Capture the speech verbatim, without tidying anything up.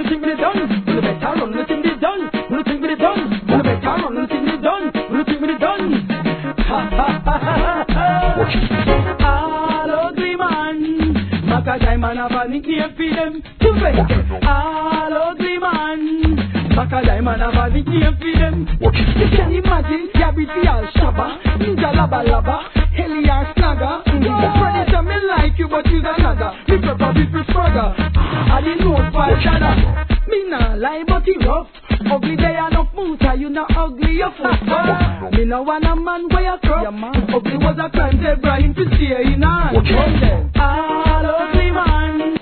think we done? When the better run, when the thing is done. When the think we done? When the better run, when the thing is done. When the think we done? Ha ha ha ha ha. All ugly man, Maka Diamond have a nickname for them. You better. All ugly man, Maka Diamond have a nickname for them. You can imagine, Yabiti al Shaba, Ninja Laba Laba, Heliar Snagger. The predator me like you, but you's another. Me prefer people further. I didn't know for Shada. Me nah lie, but he rough. Ugly day and no moota, you not ugly, you fuck. Me no want a man where you crop. Ugly was a crime, Ibrahim to stay in a hand. All ugly man.